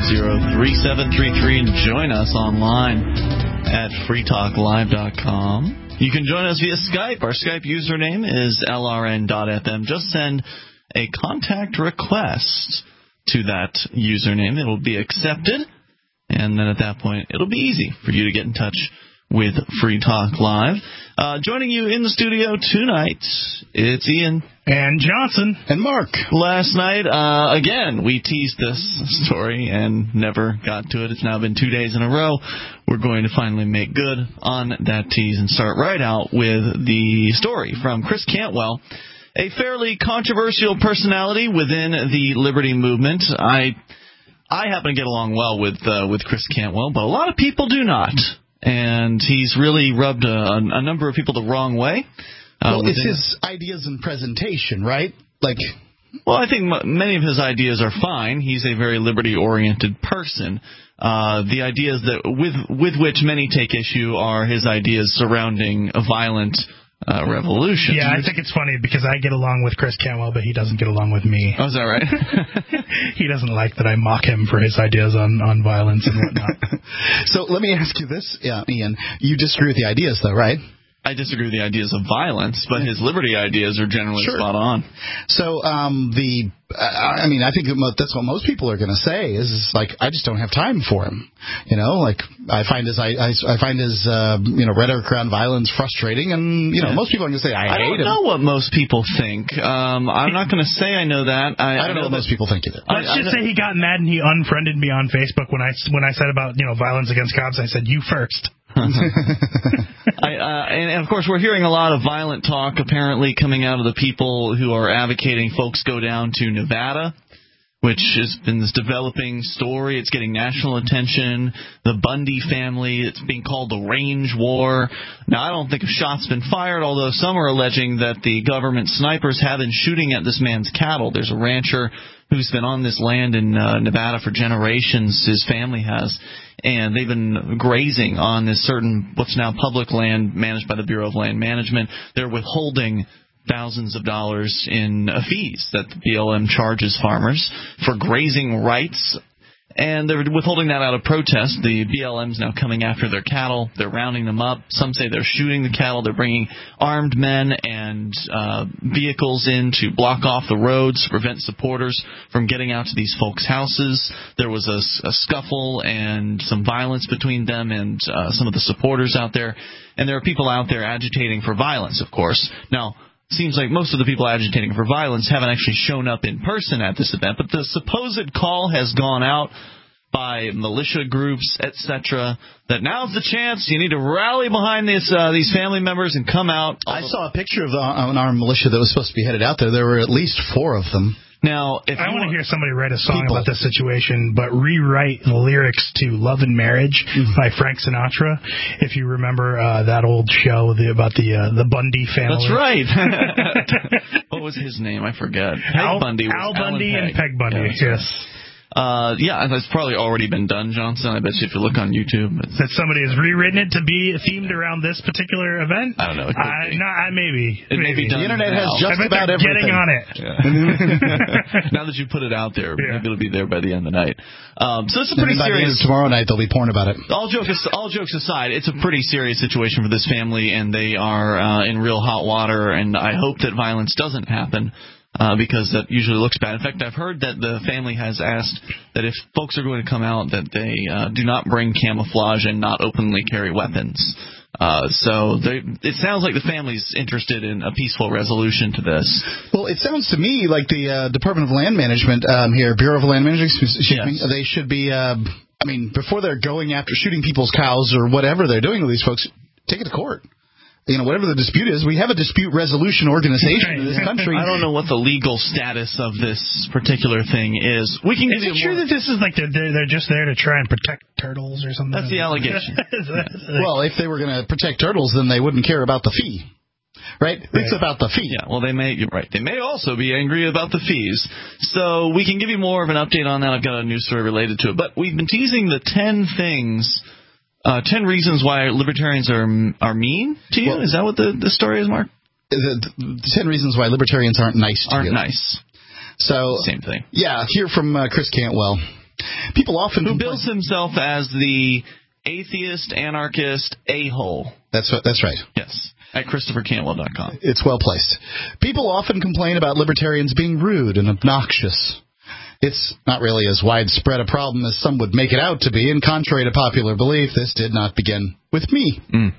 800-550-3733 and join us online at freetalklive.com. You can join us via Skype. Our Skype username is lrn.fm. Just send a contact request to that username. It will be accepted, and then at that point, it'll be easy for you to get in touch with Free Talk Live. Joining you in the studio tonight, it's Ian. And Johnson. And Mark. Last night, again, we teased this story and never got to it. It's now been 2 days in a row. We're going to finally make good on that tease and start right out with the story from Chris Cantwell, a fairly controversial personality within the Liberty movement. I happen to get along well with Chris Cantwell, but a lot of people do not. And he's really rubbed a number of people the wrong way. Well, it's his ideas and presentation, right? Well, I think many of his ideas are fine. He's a very liberty-oriented person. The ideas that with which many take issue are his ideas surrounding a violent revolution. Yeah, I think it's funny because I get along with Chris Cantwell, but he doesn't get along with me. Oh, is that right? He doesn't like that I mock him for his ideas on violence and whatnot. So let me ask you this, Ian. You disagree with the ideas, though, right? I disagree with the ideas of violence, but his liberty ideas are generally spot on. So I think that's what most people are going to say is I just don't have time for him. I find his rhetoric around violence frustrating, and most people are going to say I hate him. I don't know what most people think. I'm not going to say I know that. I don't know what most people think either. Let's just say he got mad and he unfriended me on Facebook when I said about violence against cops. I said you first. And of course, we're hearing a lot of violent talk apparently coming out of the people who are advocating folks go down to Nevada, which has been this developing story. It's getting national attention. The Bundy family, it's being called the Range War. Now, I don't think a shot's been fired, although some are alleging that the government snipers have been shooting at this man's cattle. There's a rancher who's been on this land in Nevada for generations, his family has, and they've been grazing on this certain, what's now public land managed by the Bureau of Land Management. They're withholding thousands of dollars in fees that the BLM charges farmers for grazing rights, and they're withholding that out of protest. The BLM's now coming after their cattle. They're rounding them up. Some say they're shooting the cattle. They're bringing armed men and vehicles in to block off the roads to prevent supporters from getting out to these folks' houses. There was a scuffle and some violence between them and some of the supporters out there, and there are people out there agitating for violence, of course. Now, seems like most of the people agitating for violence haven't actually shown up in person at this event, but the supposed call has gone out by militia groups, etc., that now's the chance. You need to rally behind these family members and come out. I saw a picture of an armed militia that was supposed to be headed out there. There were at least 4 of them. Now, I want to hear somebody write a song about this situation, but rewrite the lyrics to Love and Marriage by Frank Sinatra. If you remember that old show about the Bundy family. That's right. What was his name? I forget. Al Bundy and Peg Bundy, yes. That's probably already been done, Johnson. I bet you if you look on YouTube. That somebody has rewritten it to be themed around this particular event? I don't know. Maybe. It may be done. The Internet has just about everything. Getting on it. Yeah. Now that you put it out there, maybe it'll be there by the end of the night. So it's a pretty serious... Tomorrow night there'll be porn about it. All jokes aside, it's a pretty serious situation for this family, and they are in real hot water, and I hope that violence doesn't happen. Because that usually looks bad. In fact, I've heard that the family has asked that if folks are going to come out, that they do not bring camouflage and not openly carry weapons. It sounds like the family's interested in a peaceful resolution to this. Well, it sounds to me like the Department of Land Management here, Bureau of Land Management, they should be, before they're going after shooting people's cows or whatever they're doing with these folks, take it to court. Whatever the dispute is, we have a dispute resolution organization in this country. I don't know what the legal status of this particular thing is. We can Is it true that this is like they're just there to try and protect turtles or something? That's the allegation. Well, if they were going to protect turtles, then they wouldn't care about the fee. Right? It's about the fee. Yeah, well, you're right. They may also be angry about the fees. So we can give you more of an update on that. I've got a news story related to it. But we've been teasing the 10 things... 10 reasons why libertarians are mean to you? Is that what the story is, Mark? The 10 reasons why libertarians aren't nice to you. Aren't nice. So, same thing. Yeah, hear from Chris Cantwell. People often who bills himself as the atheist, anarchist, a-hole. That's right. Yes. At ChristopherCantwell.com. It's well placed. People often complain about libertarians being rude and obnoxious. It's not really as widespread a problem as some would make it out to be, and contrary to popular belief, this did not begin with me.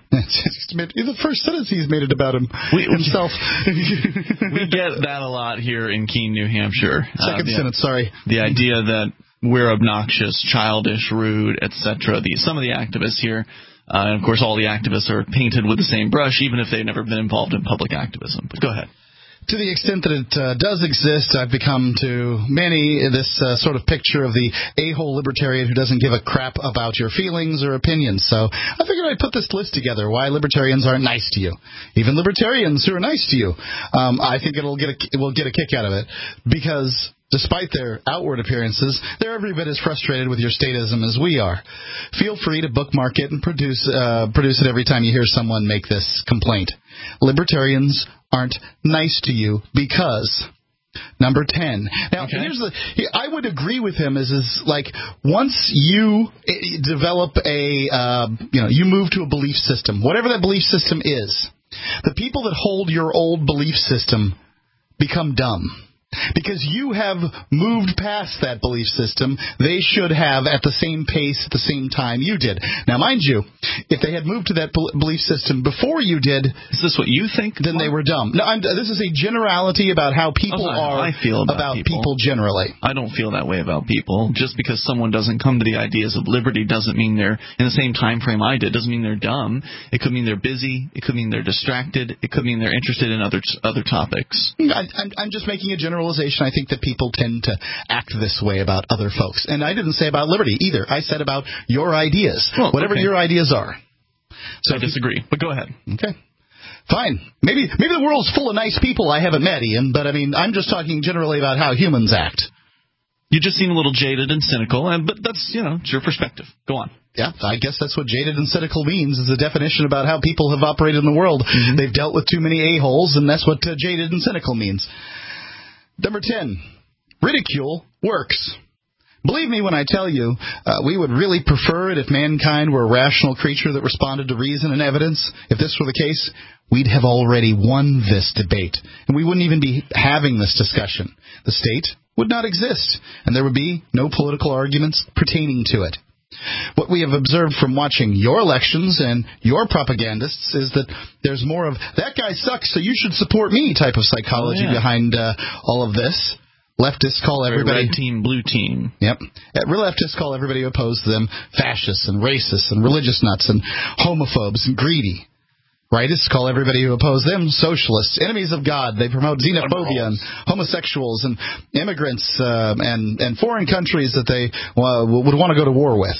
The first sentence he's made it about himself. We get that a lot here in Keene, New Hampshire. Second sentence, sorry. The idea that we're obnoxious, childish, rude, etc. Some of the activists here, and of course all the activists are painted with the same brush, even if they've never been involved in public activism. But go ahead. To the extent that it does exist, I've become to many this sort of picture of the a-hole libertarian who doesn't give a crap about your feelings or opinions. So I figured I'd put this list together, why libertarians aren't nice to you. Even libertarians who are nice to you. I think we'll get a kick out of it, because despite their outward appearances, they're every bit as frustrated with your statism as we are. Feel free to bookmark it and produce it every time you hear someone make this complaint. Libertarians aren't nice to you because... Number 10. Now, I would agree with him is like, once you develop you move to a belief system, whatever that belief system is, the people that hold your old belief system become dumb. Because you have moved past that belief system, they should have at the same pace at the same time you did. Now, mind you, if they had moved to that belief system before you did, is this what you think? Then they were dumb. No, this is a generality about how people I feel about people generally. I don't feel that way about people. Just because someone doesn't come to the ideas of liberty doesn't mean they're in the same time frame I did. Doesn't mean they're dumb. It could mean they're busy. It could mean they're distracted. It could mean they're interested in other topics. I'm just making a generalization. I think that people tend to act this way about other folks. And I didn't say about liberty either. I said about your ideas, whatever your ideas are. So I disagree, but go ahead. Okay. Fine. Maybe the world's full of nice people I haven't met, Ian, but I mean, I'm just talking generally about how humans act. You just seem a little jaded and cynical, but that's, it's your perspective. Go on. Yeah, I guess that's what jaded and cynical means, is a definition about how people have operated in the world. Mm-hmm. They've dealt with too many a-holes, and that's what jaded and cynical means. Number 10, ridicule works. Believe me when I tell you, we would really prefer it if mankind were a rational creature that responded to reason and evidence. If this were the case, we'd have already won this debate, and we wouldn't even be having this discussion. The state would not exist, and there would be no political arguments pertaining to it. What we have observed from watching your elections and your propagandists is that there's more of, that guy sucks, so you should support me type of psychology behind all of this. Leftists call everybody... Red team, blue team. Yep. Leftists call everybody who opposed them fascists and racists and religious nuts and homophobes and greedy. Rightists call everybody who oppose them socialists, enemies of God. They promote xenophobia and homosexuals and immigrants and foreign countries that they would want to go to war with.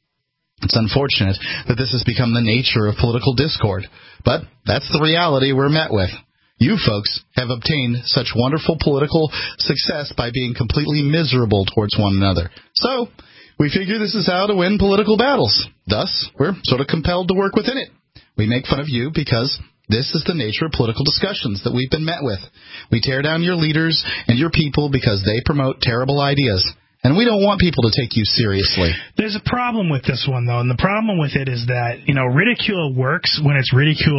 It's unfortunate that this has become the nature of political discord, but that's the reality we're met with. You folks have obtained such wonderful political success by being completely miserable towards one another. So, we figure this is how to win political battles. Thus, we're sort of compelled to work within it. We make fun of you because this is the nature of political discussions that we've been met with. We tear down your leaders and your people because they promote terrible ideas. And we don't want people to take you seriously. There's a problem with this one, though, and the problem with it is that, ridicule works when it's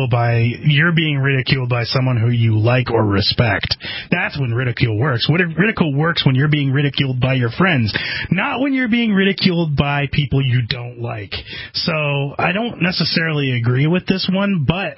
you're being ridiculed by someone who you like or respect. That's when ridicule works. Ridicule works when you're being ridiculed by your friends, not when you're being ridiculed by people you don't like. So I don't necessarily agree with this one, but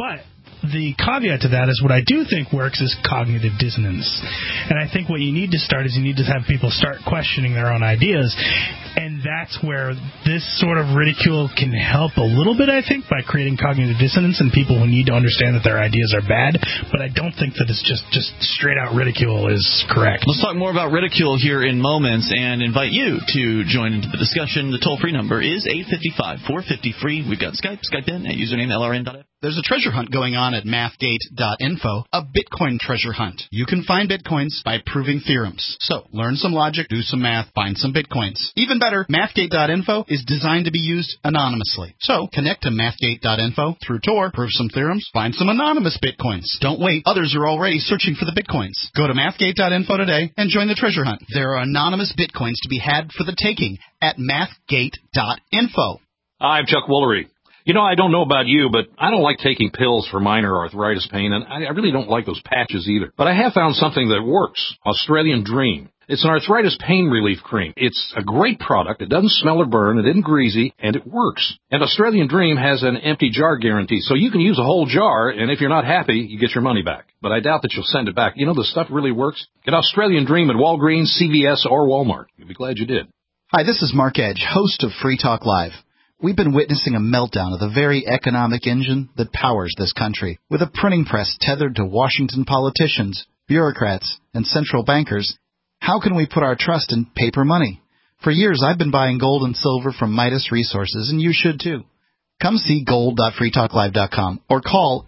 the caveat to that is what I do think works is cognitive dissonance. And I think what you need to start is you need to have people start questioning their own ideas. And that's where this sort of ridicule can help a little bit, I think, by creating cognitive dissonance in people who need to understand that their ideas are bad. But I don't think that it's just straight out ridicule is correct. Let's talk more about ridicule here in moments and invite you to join into the discussion. The toll-free number is 855-450-FREE. We've got Skype in at username LRN.F. There's a treasure hunt going on at mathgate.info, a Bitcoin treasure hunt. You can find Bitcoins by proving theorems. So, learn some logic, do some math, find some Bitcoins. Even better, mathgate.info is designed to be used anonymously. So, connect to mathgate.info through Tor, prove some theorems, find some anonymous Bitcoins. Don't wait, others are already searching for the Bitcoins. Go to mathgate.info today and join the treasure hunt. There are anonymous Bitcoins to be had for the taking at mathgate.info. I'm Chuck Woolery. You know, I don't know about you, but I don't like taking pills for minor arthritis pain, and I really don't like those patches either. But I have found something that works, Australian Dream. It's an arthritis pain relief cream. It's a great product. It doesn't smell or burn. It isn't greasy, and it works. And Australian Dream has an empty jar guarantee, so you can use a whole jar, and if you're not happy, you get your money back. But I doubt that you'll send it back. You know, the stuff really works. Get Australian Dream at Walgreens, CVS, or Walmart. You'll be glad you did. Hi, this is Mark Edge, host of Free Talk Live. We've been witnessing a meltdown of the very economic engine that powers this country. With a printing press tethered to Washington politicians, bureaucrats, and central bankers, how can we put our trust in paper money? For years, I've been buying gold and silver from Midas Resources, and you should too. Come see gold.freetalklive.com or call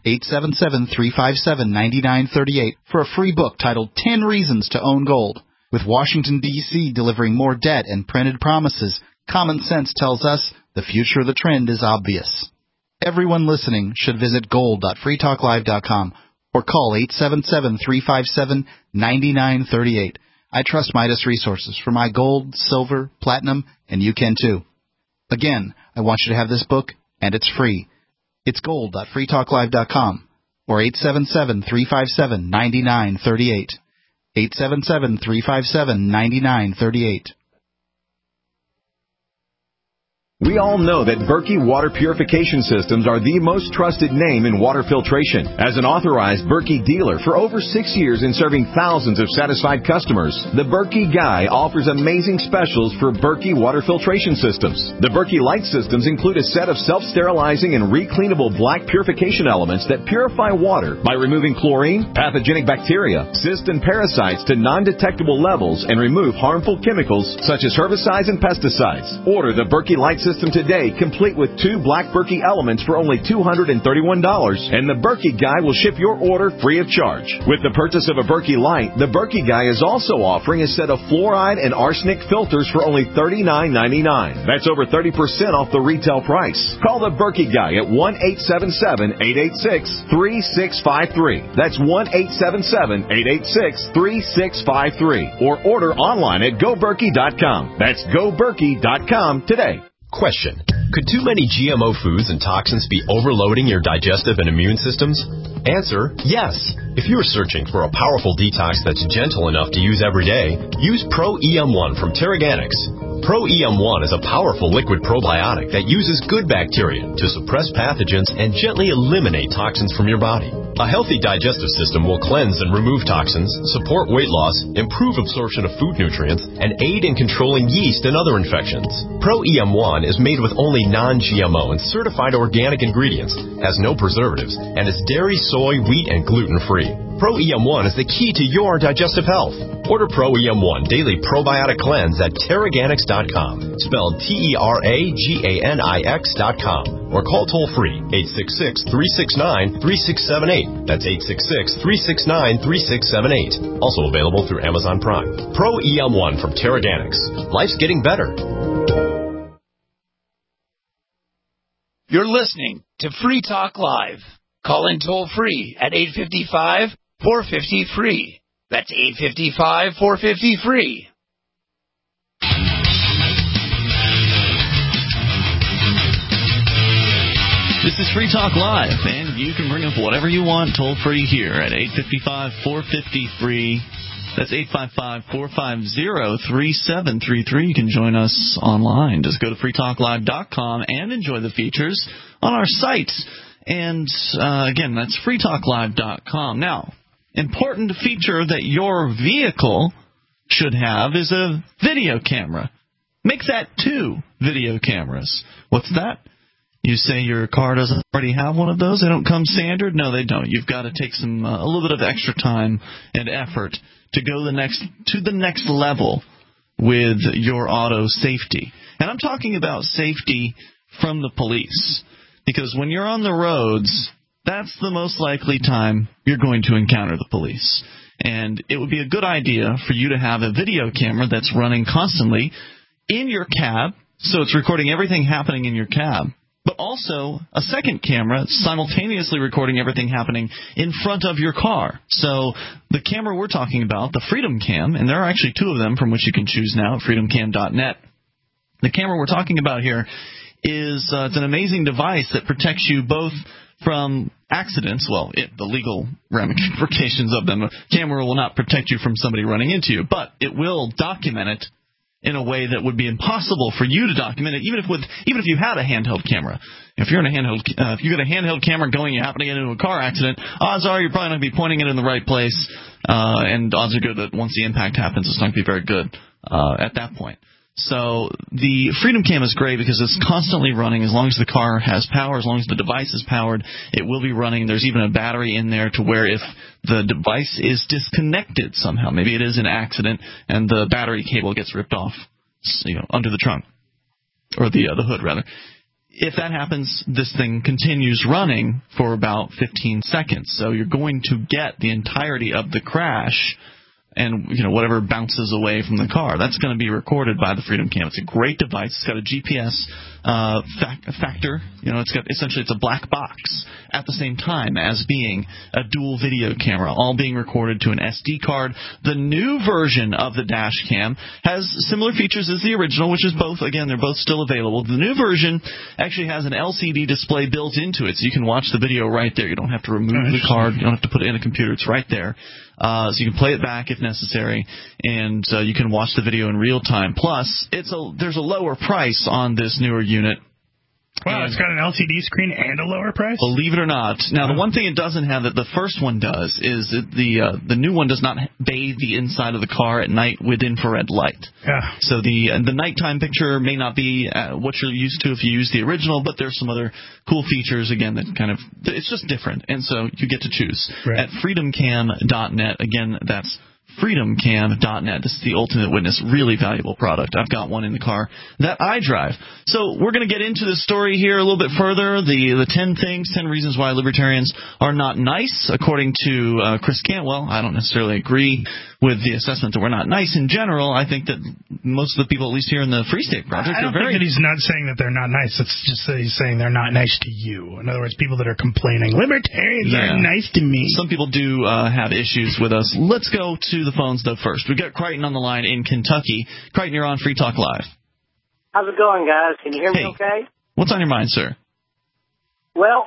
877-357-9938 for a free book titled 10 Reasons to Own Gold. With Washington, D.C. delivering more debt and printed promises, common sense tells us the future of the trend is obvious. Everyone listening should visit gold.freetalklive.com or call 877-357-9938. I trust Midas Resources for my gold, silver, platinum, and you can too. Again, I want you to have this book, and it's free. It's gold.freetalklive.com or 877-357-9938. 877-357-9938. We all know that Berkey Water Purification Systems are the most trusted name in water filtration. As an authorized Berkey dealer for over 6 years and serving thousands of satisfied customers, the Berkey Guy offers amazing specials for Berkey Water Filtration Systems. The Berkey Light Systems include a set of self-sterilizing and recleanable black purification elements that purify water by removing chlorine, pathogenic bacteria, cysts, and parasites to non-detectable levels and remove harmful chemicals such as herbicides and pesticides. Order the Berkey Light System today, complete with 2 black Berkey elements for only $231, and the Berkey Guy will ship your order free of charge. With the purchase of a Berkey Light, the Berkey Guy is also offering a set of fluoride and arsenic filters for only $39.99. That's over 30% off the retail price. Call the Berkey Guy at 1-877-886-3653. That's 1-877-886-3653. Or order online at GoBerkey.com. That's GoBerkey.com today. Question. Could too many GMO foods and toxins be overloading your digestive and immune systems? Answer, yes. If you are searching for a powerful detox that's gentle enough to use every day, use Pro-EM1 from Teraganix. Pro-EM1 is a powerful liquid probiotic that uses good bacteria to suppress pathogens and gently eliminate toxins from your body. A healthy digestive system will cleanse and remove toxins, support weight loss, improve absorption of food nutrients, and aid in controlling yeast and other infections. Pro-EM1 is made with only non-GMO and certified organic ingredients, has no preservatives, and is dairy, soy, wheat, and gluten-free. Pro-EM1 is the key to your digestive health. Order Pro-EM1 Daily Probiotic Cleanse at Teraganix.com, spelled Teraganix.com, or call toll-free 866-369-3678. That's 866-369-3678. Also available through Amazon Prime. Pro-EM1 from Teraganix. Life's getting better. You're listening to Free Talk Live. Call in toll-free at 855-450-FREE. That's 855-450-FREE. This is Free Talk Live, and you can bring up whatever you want toll-free here at 855-450-FREE. That's 855-450-3733. You can join us online. Just go to freetalklive.com and enjoy the features on our site. And, again, that's freetalklive.com. Now, important feature that your vehicle should have is a video camera. Make that 2 video cameras. What's that? You say your car doesn't already have one of those? They don't come standard? No, they don't. You've got to take a little bit of extra time and effort to go to the next level with your auto safety. And I'm talking about safety from the police. Because when you're on the roads, that's the most likely time you're going to encounter the police. And it would be a good idea for you to have a video camera that's running constantly in your cab, so it's recording everything happening in your cab, but also a second camera simultaneously recording everything happening in front of your car. So the camera we're talking about, the Freedom Cam, and there are actually two of them from which you can choose now at freedomcam.net. The camera we're talking about here is it's an amazing device that protects you both from accidents, the legal ramifications of them. A camera will not protect you from somebody running into you, but it will document it in a way that would be impossible for you to document it, even if you had a handheld camera. If you're in if you got a handheld camera you happen to get into a car accident, odds are you're probably not going to be pointing it in the right place, and odds are good that once the impact happens, it's not going to be very good at that point. So the Freedom Cam is great because it's constantly running. As long as the car has power, as long as the device is powered, it will be running. There's even a battery in there to where if the device is disconnected somehow, maybe it is an accident and the battery cable gets ripped off, under the trunk, or the hood rather. If that happens, this thing continues running for about 15 seconds. So you're going to get the entirety of the crash and whatever bounces away from the car. That's going to be recorded by the Freedom Cam. It's a great device. It's got a GPS factor. It's a black box at the same time as being a dual video camera, all being recorded to an SD card. The new version of the dash cam has similar features as the original, which is both, again, they're both still available. The new version actually has an LCD display built into it, so you can watch the video right there. You don't have to remove the card. You don't have to put it in a computer. It's right there. So you can play it back if necessary, and you can watch the video in real time. Plus, there's a lower price on this newer unit. Wow, it's got an LCD screen and a lower price? Believe it or not. Now, the one thing it doesn't have that the first one does is the new one does not bathe the inside of the car at night with infrared light. Yeah. So the nighttime picture may not be what you're used to if you use the original, but there's some other cool features, again, that it's just different, and so you get to choose. Right. At freedomcam.net, again, that's freedomcam.net. This is the ultimate witness. Really valuable product. I've got one in the car that I drive. So we're going to get into the story here a little bit further. The 10 reasons why libertarians are not nice, according to Chris Cantwell. I don't necessarily agree with the assessment that we're not nice in general. I think that most of the people, at least here in the Free State Project, I don't think that he's not saying that they're not nice. It's just that he's saying they're not nice to you. In other words, people that are complaining, libertarians aren't nice to me. Some people do have issues with us. Let's go to the phones, though, first. We've got Crichton on the line in Kentucky. Crichton, you're on Free Talk Live. How's it going, guys? Can you hear me okay? What's on your mind, sir? Well,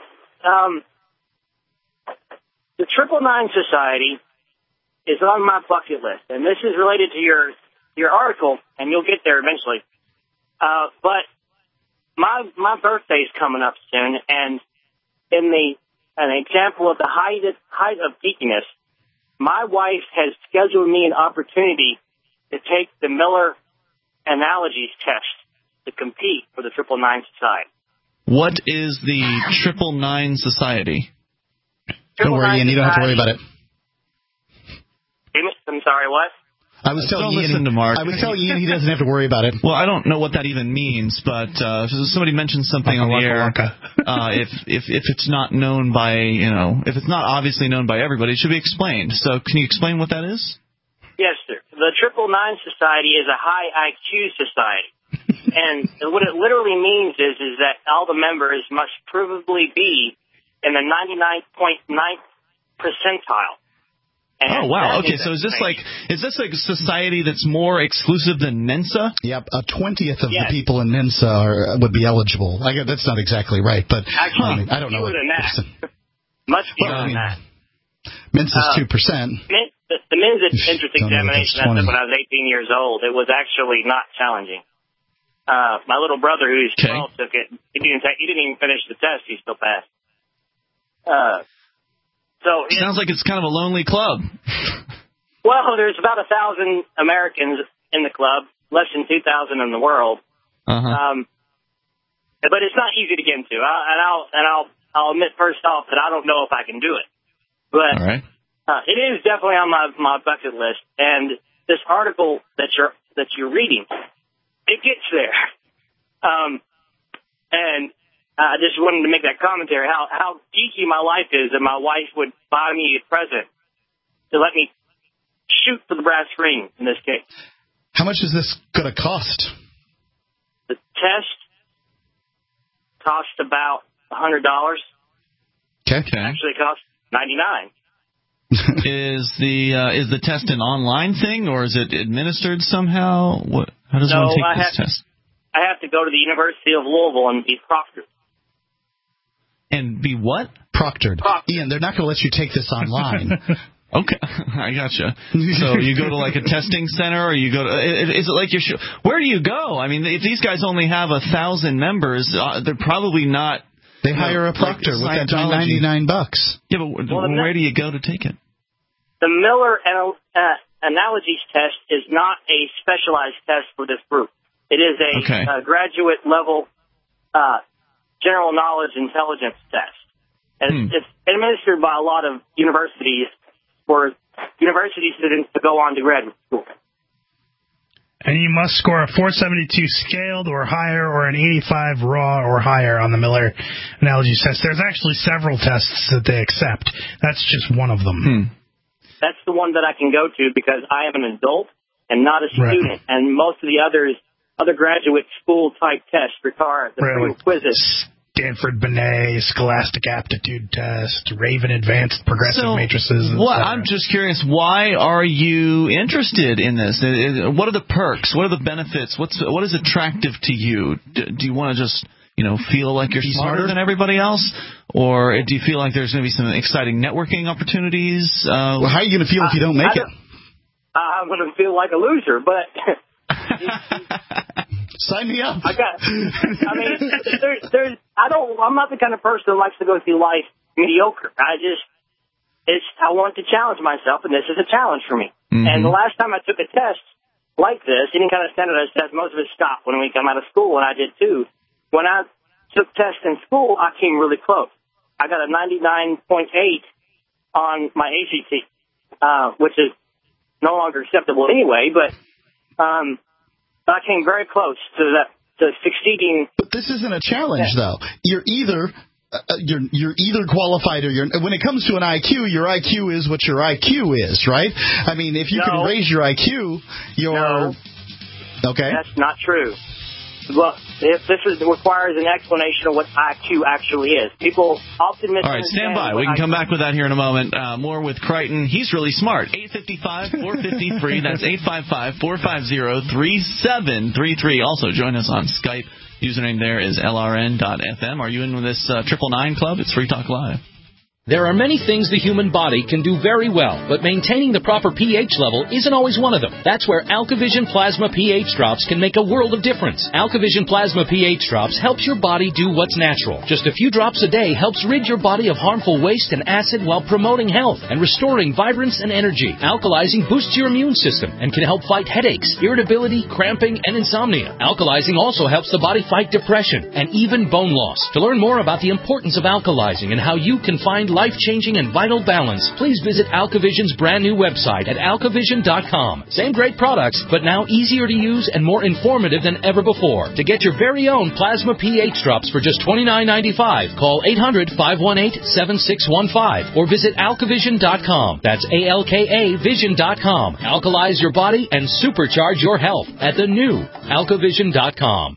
the 999 Society is on my bucket list, and this is related to your article, and you'll get there eventually. But my birthday's coming up soon, and an example of the height of geekiness, my wife has scheduled me an opportunity to take the Miller Analogies test to compete for the 999 Society. What is the 999 Society? Don't worry, Ian. You don't have to worry about it. I'm sorry, what? I was telling Ian he doesn't have to worry about it. Well, I don't know what that even means, but if somebody mentions something on the air, if it's not known by, if it's not obviously known by everybody, it should be explained. So can you explain what that is? Yes, sir. The 999 Society is a high IQ society. And what it literally means is that all the members must provably be in the 99.9th percentile. And wow. Okay, so is this like a society that's more exclusive than Mensa? Yep, a 20th of the people in Mensa would be eligible. That's not exactly right, but actually, I don't know. Fewer than that. Much fewer than that. Mensa's 2%. The men's entrance examination I took when I was 18 years old, it was actually not challenging. My little brother, who's 12, took it. He didn't even finish the test. He still passed. Sounds like it's kind of a lonely club. Well, there's about 1,000 Americans in the club, less than 2,000 in the world. Uh-huh. But it's not easy to get into. I'll admit first off that I don't know if I can do it. But all right. It is definitely on my bucket list. And this article that you're reading, it gets there. And I just wanted to make that commentary, how geeky my life is, that my wife would buy me a present to let me shoot for the brass ring, in this case. How much is this going to cost? The test cost about $100. Okay. Actually, it cost $99. Is the test an online thing, or is it administered somehow? How does one take this test? I have to go to the University of Louisville and be proctored. And be what? Proctored. Ian, they're not going to let you take this online. Okay, I gotcha. So you go to like a testing center, or you go to? Is it like where do you go? I mean, if these guys only have 1,000 members, they're probably not. They hire a proctor with that $99. Yeah, but where do you go to take it? The Miller Analogies test is not a specialized test for this group. It is a graduate level general knowledge intelligence test. And it's administered by a lot of universities for university students to go on to graduate school. And you must score a 472 scaled or higher, or an 85 raw or higher on the Miller Analogies test. There's actually several tests that they accept. That's just one of them. That's the one that I can go to because I am an adult and not a student. Right. And most of the other graduate school type tests require the prerequisites. Stanford Binet, Scholastic Aptitude Test, Raven Advanced Progressive Matrices. I'm just curious, why are you interested in this? What are the perks? What are the benefits? What is attractive to you? Do you want to just feel like you're smarter than everybody else, or do you feel like there's going to be some exciting networking opportunities? How are you going to feel if you don't make it? I'm going to feel like a loser, but. Sign me up. I'm not the kind of person who likes to go through life mediocre. I want to challenge myself, and this is a challenge for me. Mm-hmm. And the last time I took a test like this, any kind of standardized test, most of it stopped when we come out of school, and I did too. When I took tests in school, I came really close. I got a 99.8 on my ACT, which is no longer acceptable anyway, but I came very close to succeeding. But this isn't a challenge, though. You're either qualified, or you're. When it comes to an IQ, your IQ is what your IQ is, right? I mean, if you can raise your IQ, okay. That's not true. Well, this requires an explanation of what IQ actually is. People often misunderstand. All right, stand by. We can come back with that here in a moment. More with Crichton. He's really smart. 855-453. That's 855-450-3733. Also, join us on Skype. Username there is LRN.FM. Are you in with this 999 Club? It's Free Talk Live. There are many things the human body can do very well, but maintaining the proper pH level isn't always one of them. That's where AlkaVision Plasma pH Drops can make a world of difference. AlkaVision Plasma pH Drops helps your body do what's natural. Just a few drops a day helps rid your body of harmful waste and acid while promoting health and restoring vibrance and energy. Alkalizing boosts your immune system and can help fight headaches, irritability, cramping, and insomnia. Alkalizing also helps the body fight depression and even bone loss. To learn more about the importance of alkalizing and how you can find life-changing and vital balance, please visit AlkaVision's brand new website at alkavision.com. Same great products, but now easier to use and more informative than ever before. To get your very own Plasma pH Drops for just $29.95, call 800-518-7615 or visit alkavision.com. That's ALKAvision.com. Alkalize your body and supercharge your health at the new alkavision.com.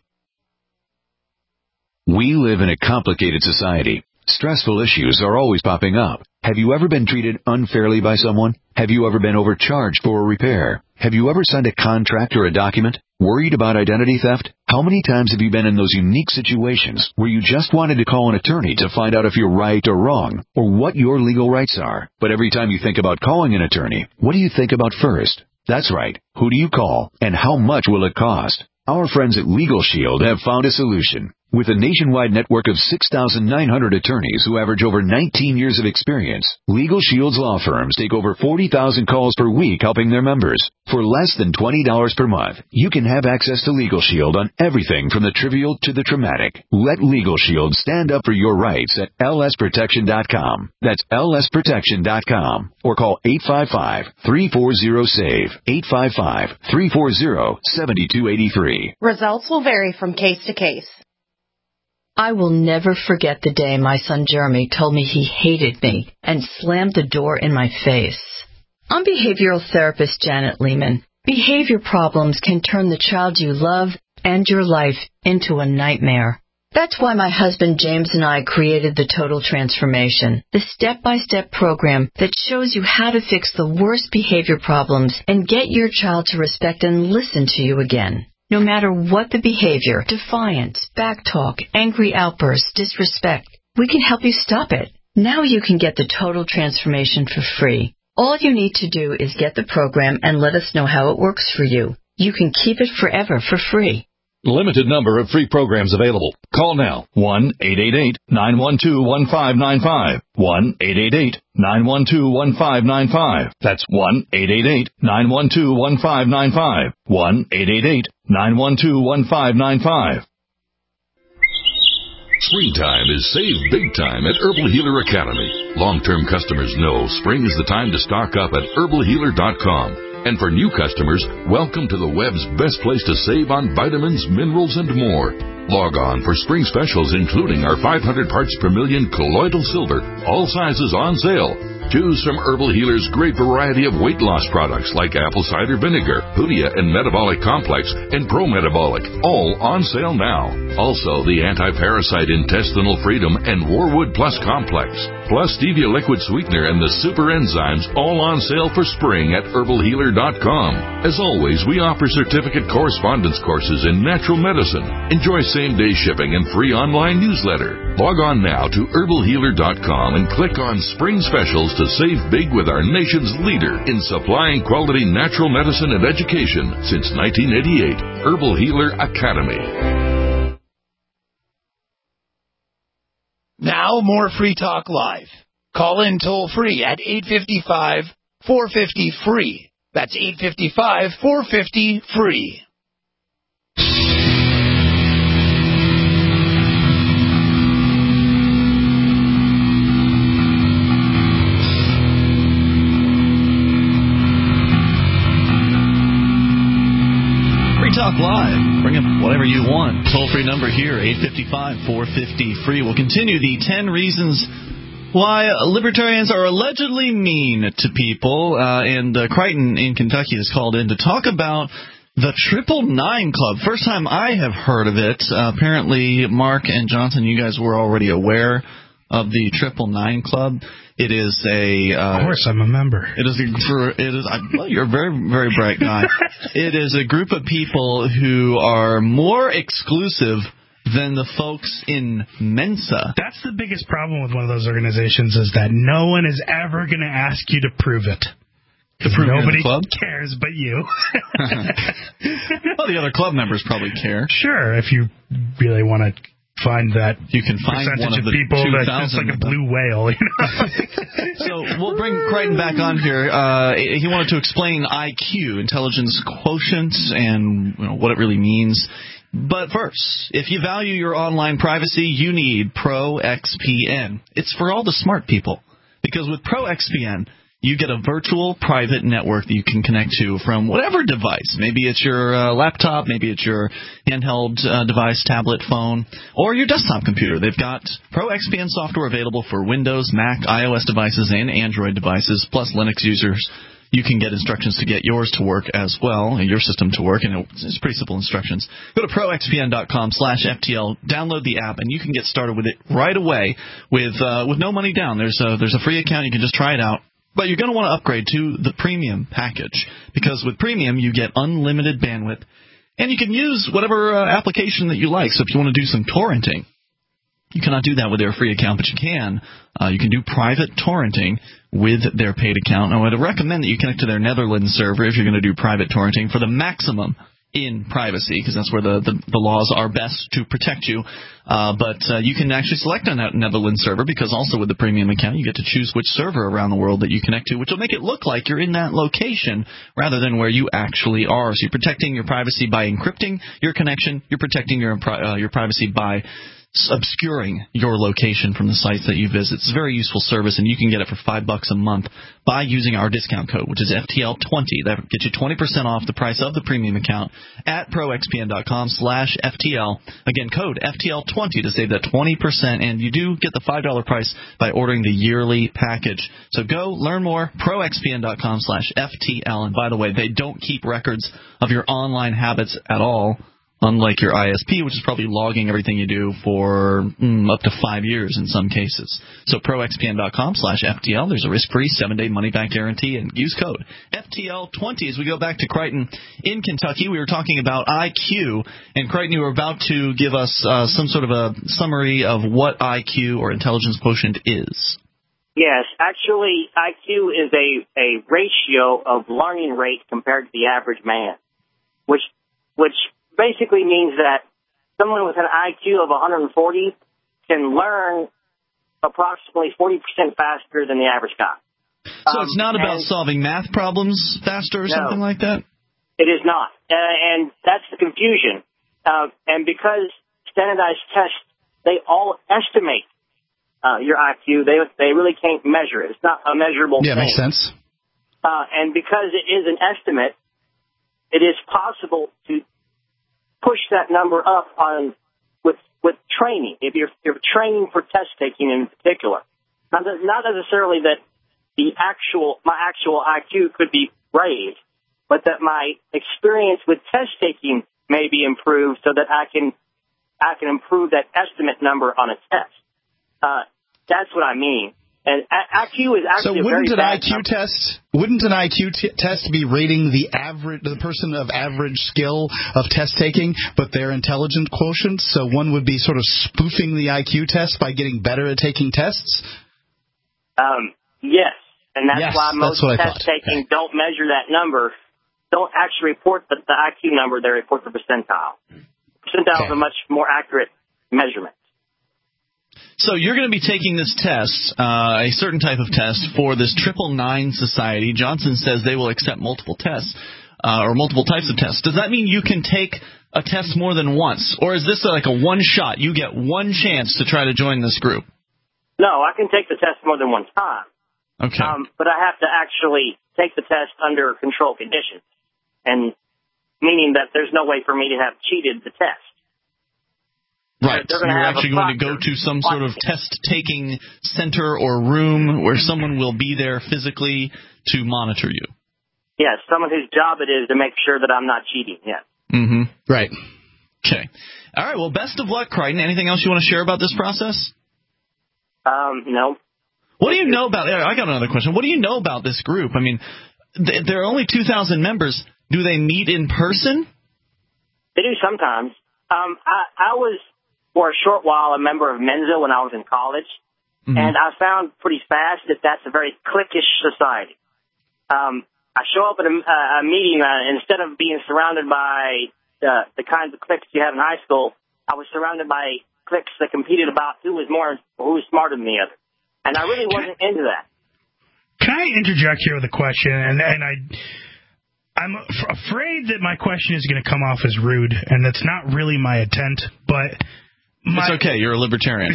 We live in a complicated society. Stressful issues are always popping up. Have you ever been treated unfairly by someone? Have you ever been overcharged for a repair? Have you ever signed a contract or a document? Worried about identity theft? How many times have you been in those unique situations where you just wanted to call an attorney to find out if you're right or wrong, or what your legal rights are? But every time you think about calling an attorney, what do you think about first? That's right. Who do you call, and how much will it cost? Our friends at Legal Shield have found a solution. With a nationwide network of 6,900 attorneys who average over 19 years of experience, Legal Shield's law firms take over 40,000 calls per week helping their members. For less than $20 per month, you can have access to Legal Shield on everything from the trivial to the traumatic. Let Legal Shield stand up for your rights at lsprotection.com. That's lsprotection.com. Or call 855-340-SAVE, 855-340-7283. Results will vary from case to case. I will never forget the day my son Jeremy told me he hated me and slammed the door in my face. I'm behavioral therapist Janet Lehman. Behavior problems can turn the child you love and your life into a nightmare. That's why my husband James and I created the Total Transformation, the step-by-step program that shows you how to fix the worst behavior problems and get your child to respect and listen to you again. No matter what the behavior, defiance, backtalk, angry outbursts, disrespect, we can help you stop it. Now you can get the Total Transformation for free. All you need to do is get the program and let us know how it works for you. You can keep it forever for free. Limited number of free programs available. Call now. 1-888-912-1595. 1-888-912-1595. That's 1-888-912-1595. 1-888-912-1595. Springtime is save big time at Herbal Healer Academy. Long-term customers know spring is the time to stock up at herbalhealer.com. And for new customers, welcome to the web's best place to save on vitamins, minerals, and more. Log on for spring specials including our 500 parts per million colloidal silver, all sizes on sale. Choose from Herbal Healer's great variety of weight loss products like apple cider vinegar, Hoodia and Metabolic Complex, and Pro Metabolic, all on sale now. Also, the Anti-Parasite Intestinal Freedom and Warwood Plus Complex, plus Stevia Liquid Sweetener and the Super Enzymes, all on sale for spring at herbalhealer.com. As always, we offer certificate correspondence courses in natural medicine. Enjoy same-day shipping and free online newsletter. Log on now to herbalhealer.com and click on Spring Specials to save big with our nation's leader in supplying quality natural medicine and education since 1988, Herbal Healer Academy. Now more Free Talk Live. Call in toll free at 855-450-FREE. That's 855-450-FREE. Talk Live. Bring up whatever you want. Toll-free number here, 855-450-FREE. We'll continue the 10 reasons why libertarians are allegedly mean to people. And Crichton in Kentucky has called in to talk about the 999 Club. First time I have heard of it. Apparently, Mark and Johnson, you guys were already aware of the 999 Club. It is of course, I'm a member. Well, you're a very, very bright guy. It is a group of people who are more exclusive than the folks in Mensa. That's the biggest problem with one of those organizations is that no one is ever going to ask you to prove it. Nobody cares but you. Well, the other club members probably care. Sure, if you really want to find that you can find one of the people that's like a blue whale. You know? So we'll bring Crichton back on here. He wanted to explain IQ, intelligence quotient, and what it really means. But first, if you value your online privacy, you need ProXPN. It's for all the smart people. Because with ProXPN, you get a virtual private network that you can connect to from whatever device. Maybe it's your laptop, maybe it's your handheld device, tablet, phone, or your desktop computer. They've got ProXPN software available for Windows, Mac, iOS devices, and Android devices, plus Linux users. You can get instructions to get yours to work as well, your system to work, and it's pretty simple instructions. Go to proxpn.com/FTL, download the app, and you can get started with it right away with no money down. There's a free account. You can just try it out. But you're going to want to upgrade to the premium package because with premium you get unlimited bandwidth and you can use whatever application that you like. So if you want to do some torrenting, you cannot do that with their free account, but you can. You can do private torrenting with their paid account. Now, I would recommend that you connect to their Netherlands server if you're going to do private torrenting for the maximum in privacy, because that's where the laws are best to protect you. But you can actually select a Netherlands server because also with the premium account you get to choose which server around the world that you connect to, which will make it look like you're in that location rather than where you actually are. So you're protecting your privacy by encrypting your connection. You're protecting your privacy by obscuring your location from the sites that you visit. It's a very useful service, and you can get it for $5 a month by using our discount code, which is FTL20. That gets you 20% off the price of the premium account at proxpn.com/FTL. Again, code FTL20 to save that 20%, and you do get the $5 price by ordering the yearly package. So go learn more, proxpn.com/FTL. And by the way, they don't keep records of your online habits at all, unlike your ISP, which is probably logging everything you do for up to 5 years in some cases. So proxpn.com/FTL. There's a risk-free 7-day money-back guarantee, and use code FTL20. As we go back to Crichton in Kentucky, we were talking about IQ, and Crichton, you were about to give us some sort of a summary of what IQ, or intelligence quotient, is. Yes, actually, IQ is a ratio of learning rate compared to the average man, which basically means that someone with an IQ of 140 can learn approximately 40% faster than the average guy. So it's not about solving math problems faster or something like that? It is not. And that's the confusion. And because standardized tests, they all estimate your IQ, they really can't measure it. It's not a measurable thing. Yeah, makes sense. And because it is an estimate, it is possible to push that number up with training. If you're training for test taking in particular, not necessarily that my actual IQ could be raised, but that my experience with test taking may be improved so that I can improve that estimate number on a test. That's what I mean. And IQ is actually Wouldn't an IQ test be rating the person of average skill of test taking, but their intelligence quotient? So one would be sort of spoofing the IQ test by getting better at taking tests? Yes. And that's why most test taking don't measure that number, don't actually report the IQ number, they report the percentile. Percentile is a much more accurate measurement. So you're going to be taking this test, a certain type of test, for this 999 Society. Johnson says they will accept multiple tests, or multiple types of tests. Does that mean you can take a test more than once? Or is this like a one-shot? You get one chance to try to join this group? No, I can take the test more than one time. Okay. But I have to actually take the test under controlled conditions, and meaning that there's no way for me to have cheated the test. Right, so you're actually going to go to some sort of test-taking center or room where someone will be there physically to monitor you. Yes, someone whose job it is to make sure that I'm not cheating, yes. Mm-hmm. Right. Okay. All right, well, best of luck, Crichton. Anything else you want to share about this process? No. What do you know about – I got another question. What do you know about this group? I mean, there are only 2,000 members. Do they meet in person? They do sometimes. I was – for a short while, a member of Mensa when I was in college, and I found pretty fast that that's a very cliquish society. I show up at a meeting, instead of being surrounded by the kinds of cliques you have in high school, I was surrounded by cliques that competed about who was smarter than the other. And I really wasn't into that. Can I interject here with a question? And I'm afraid that my question is going to come off as rude, and that's not really my intent, but... It's okay. You're a libertarian.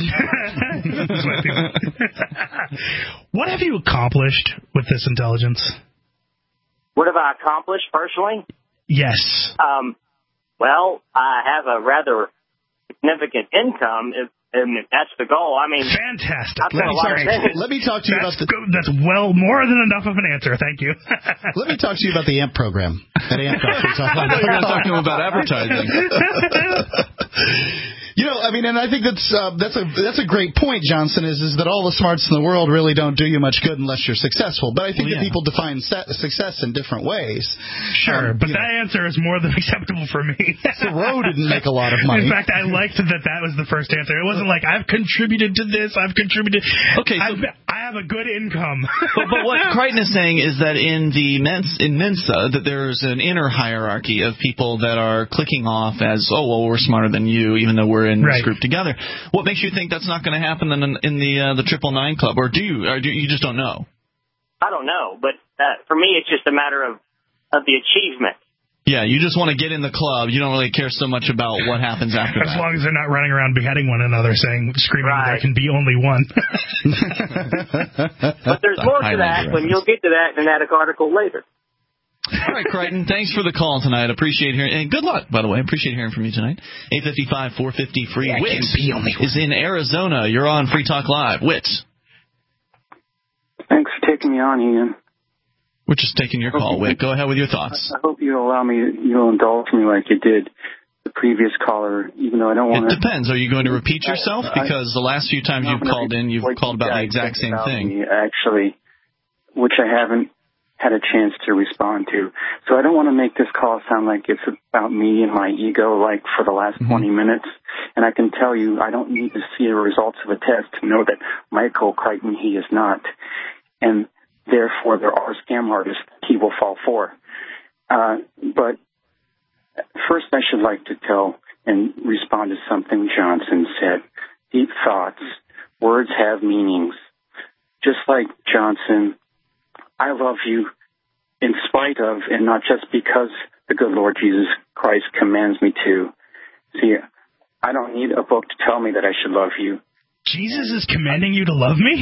What have you accomplished with this intelligence? What have I accomplished personally? Yes. Well, I have a rather significant income, if that's the goal. I mean, fantastic. Let me talk to you about that's well more than enough of an answer. Thank you. Let me talk to you about the AMP program. That AMP program. You're going to talk to him about advertising. You know, I mean, and I think that's a great point, Johnson, is that all the smarts in the world really don't do you much good unless you're successful. But I think that people define success in different ways. Sure, but that answer is more than acceptable for me. Thoreau didn't make a lot of money. In fact, I liked that was the first answer. It wasn't like, I've contributed to this, I've contributed... Okay, so I have a good income. but what Crichton is saying is that in Mensa, that there's an inner hierarchy of people that are clicking off as, oh, well, we're smarter than you, even though we're in this group together. What makes you think that's not going to happen in the 999 Club, or do you just don't know? I don't know, but for me, it's just a matter of the achievement. Yeah, you just want to get in the club. You don't really care so much about what happens after that. As long as they're not running around beheading one another, screaming there can be only one. But there's more to that when you'll get to that in that article later. All right, Crichton, thanks for the call tonight. Appreciate hearing, and good luck, by the way. Appreciate hearing from you tonight. 855-450-FREE. Whit is in Arizona. You're on Free Talk Live. Whit. Thanks for taking me on, Ian. We're just taking your call, Whit. Go ahead with your thoughts. I hope you'll allow me, you'll indulge me like you did the previous caller, even though I don't want to... It depends. Are you going to repeat yourself? Because the last few times you've called in, you've called about the exact same thing. Actually, which I haven't had a chance to respond to. So I don't want to make this call sound like it's about me and my ego like for the last 20 minutes. And I can tell you I don't need to see the results of a test to know that Michael Crichton, he is not. And therefore, there are scam artists he will fall for. But first, I should like to tell and respond to something Johnson said. Deep thoughts. Words have meanings. Just like Johnson, I love you in spite of and not just because the good Lord Jesus Christ commands me to. See, I don't need a book to tell me that I should love you. Jesus is commanding you to love me?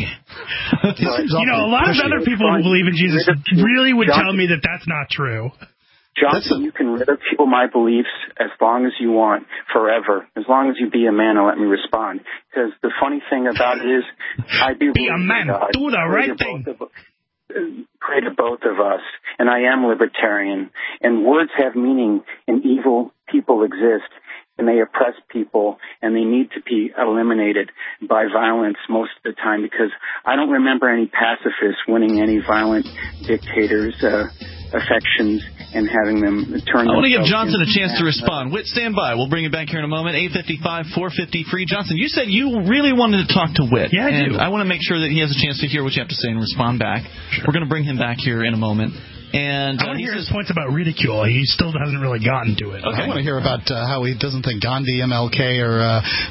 A lot of other people who believe in Jesus really would tell me that that's not true. Johnson, you can ridicule my beliefs as long as you want, forever. As long as you be a man and let me respond. Because the funny thing about it is, I do be a man, do the right thing. Created both of us, and I am libertarian. And words have meaning, and evil people exist. And they oppress people, and they need to be eliminated by violence most of the time, because I don't remember any pacifists winning any violent dictators' affections and having them turn. I want to give Johnson a chance to respond. Whit, stand by. We'll bring you back here in a moment. 855-450-FREE. Johnson, you said you really wanted to talk to Whit. Yeah, I do. I want to make sure that he has a chance to hear what you have to say and respond back. Sure. We're going to bring him back here in a moment. And I want to hear his points about ridicule. He still hasn't really gotten to it. Okay. I want to hear about how he doesn't think Gandhi, MLK, or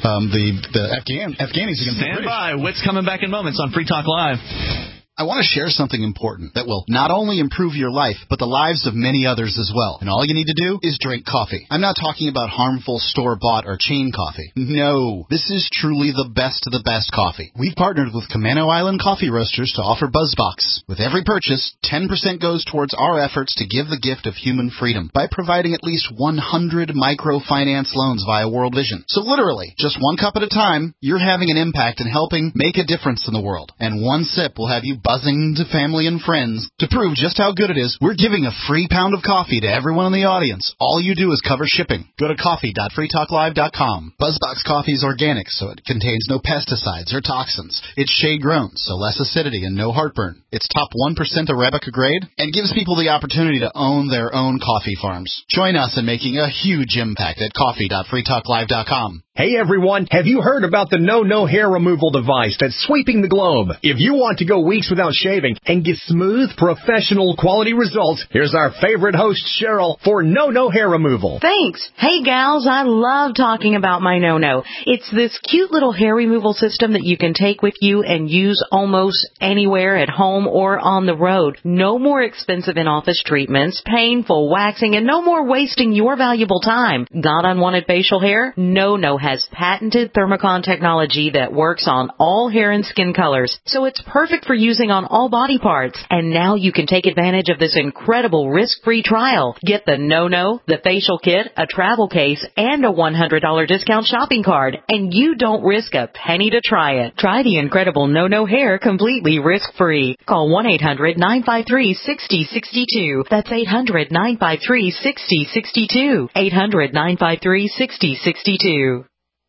the Afghanis against the British. Stand by. Whit's coming back in moments on Free Talk Live. I want to share something important that will not only improve your life, but the lives of many others as well. And all you need to do is drink coffee. I'm not talking about harmful store-bought or chain coffee. No, this is truly the best of the best coffee. We've partnered with Camano Island Coffee Roasters to offer BuzzBox. With every purchase, 10% goes towards our efforts to give the gift of human freedom by providing at least 100 microfinance loans via World Vision. So literally, just one cup at a time, you're having an impact and helping make a difference in the world. And one sip will have you buzzing to family and friends. To prove just how good it is, we're giving a free pound of coffee to everyone in the audience. All you do is cover shipping. Go to coffee.freetalklive.com. BuzzBox coffee is organic, so it contains no pesticides or toxins. It's shade-grown, so less acidity and no heartburn. It's top 1% Arabica grade and gives people the opportunity to own their own coffee farms. Join us in making a huge impact at coffee.freetalklive.com. Hey everyone, have you heard about the No hair removal device that's sweeping the globe? If you want to go weeks without shaving and get smooth, professional quality results, here's our favorite host, Cheryl, for No hair removal. Thanks. Hey gals, I love talking about my No. It's this cute little hair removal system that you can take with you and use almost anywhere at home or on the road. No more expensive in-office treatments, painful waxing, and no more wasting your valuable time. Got unwanted facial hair? No has patented Thermocon technology that works on all hair and skin colors, so it's perfect for using on all body parts. And now you can take advantage of this incredible risk-free trial. Get the No, the facial kit, a travel case, and a $100 discount shopping card, and you don't risk a penny to try it. Try the incredible No hair completely risk-free. Call 1-800-953-6062. That's 800-953-6062. 800-953-6062.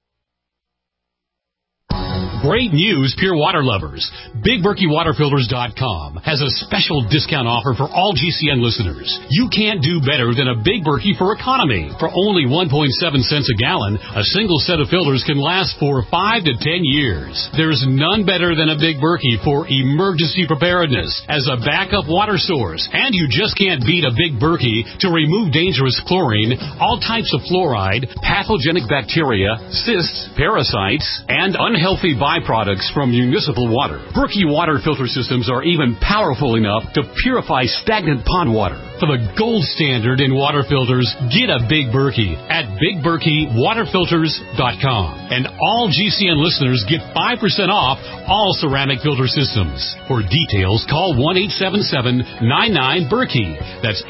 Great news, Pure Water lovers. BigBerkeyWaterFilters.com has a special discount offer for all GCN listeners. You can't do better than a Big Berkey for economy. For only 1.7 cents a gallon, a single set of filters can last for 5 to 10 years. There's none better than a Big Berkey for emergency preparedness as a backup water source. And you just can't beat a Big Berkey to remove dangerous chlorine, all types of fluoride, pathogenic bacteria, cysts, parasites, and unhealthy body byproducts from municipal water. Berkey water filter systems are even powerful enough to purify stagnant pond water. For the gold standard in water filters, get a Big Berkey at BigBerkeyWaterFilters.com. And all GCN listeners get 5% off all ceramic filter systems. For details, call 1-877-99-BERKEY. That's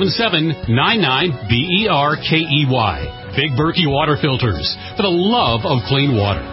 877-99-BERKEY. Big Berkey Water Filters, for the love of clean water.